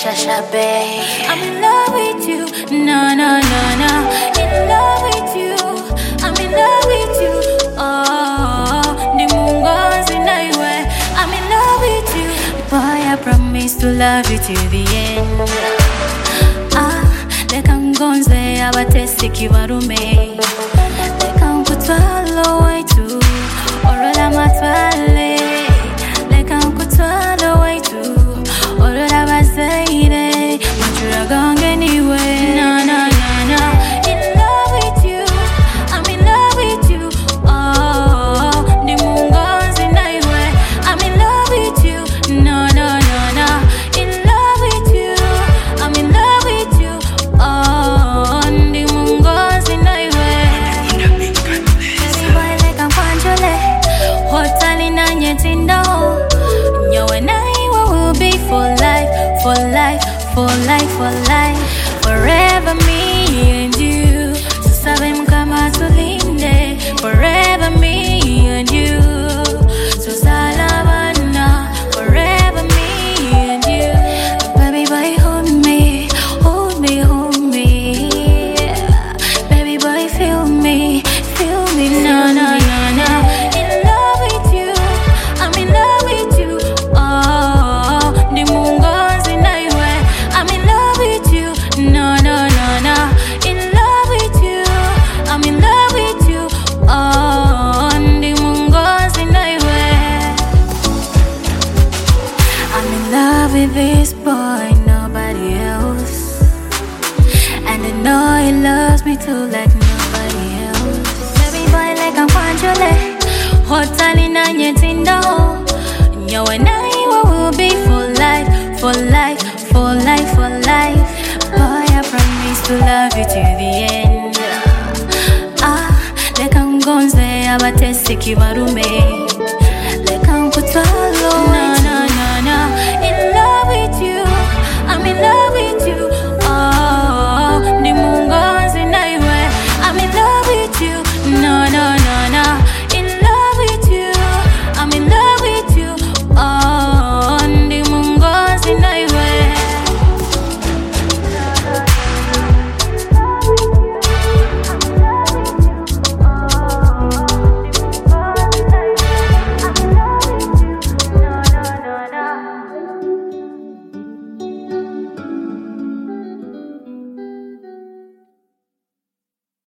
Shasha Bay. I'm in love with you, no, no, no, no. In love with you, I'm in love with you. Oh, the moon goes in the way. I'm in love with you. Boy, I promise to love you till the end. Leka ngonze abatesi kibarume. Leka nkutwalo waitu, orola matwale. Leka nkutwalo waitu, orola bazaire. Machura gonge anyway. No, no, no, no. In love with you, I'm in love with you. Oh, the moon goes in the way. I'm in love with you. No, no, no, no. In love with you, I'm in love with you. Oh, the moon goes in the way. Baby boy, like I'm Panjole. Hotali na nyetindo. You and I will be for life, for life, for life, for life. Forever me and you. Susabem kama tulinde. Forever me and you. Susalabana. Forever me and you. Baby boy, hold me, hold me, hold me. Baby boy, feel me, no, no, no, no. In love with you, I'm in love with you. Oh, the moon goes in the way. I'm in love with you, no, no, no, no. In love with you, I'm in love with you. Oh, the moon goes in the way. I'm in love with this boy, nobody else. And I know he loves me too like nobody else. Baby boy, like I'm Panjole. Hotali na nyetindo. You and I will be for life, for life, for life, for life. Boy, I promise to love you till the end. Leka ngonze abatesi kibarume.